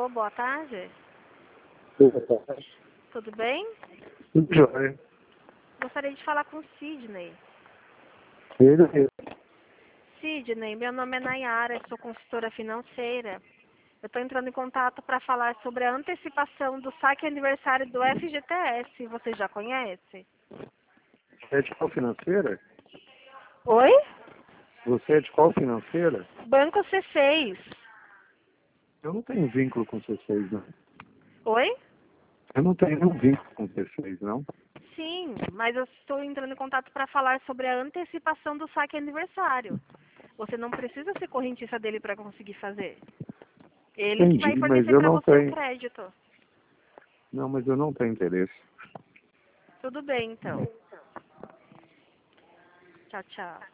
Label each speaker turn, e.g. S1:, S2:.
S1: Alô, boa tarde.
S2: Boa tarde.
S1: Tudo bem?
S2: Tudo jóia.
S1: Gostaria de falar com o Sidney.
S2: Ele
S1: Sidney, meu nome é Nayara, sou consultora financeira. Eu estou entrando em contato para falar sobre a antecipação do saque aniversário do FGTS. Você já conhece?
S2: é de qual financeira?
S1: Oi?
S2: Você é de qual financeira?
S1: Banco C6.
S2: Eu não tenho vínculo com C6, não.
S1: Oi?
S2: Eu não tenho nenhum vínculo com C6, não.
S1: Sim, mas eu estou entrando em contato para falar sobre a antecipação do saque aniversário. Você não precisa ser correntista dele para conseguir fazer. Ele que vai
S2: Entendi, mas
S1: fornecer
S2: eu
S1: para
S2: não
S1: você o
S2: tenho.
S1: crédito.
S2: Não, mas eu não tenho interesse.
S1: Tudo bem, então. Tchau, tchau.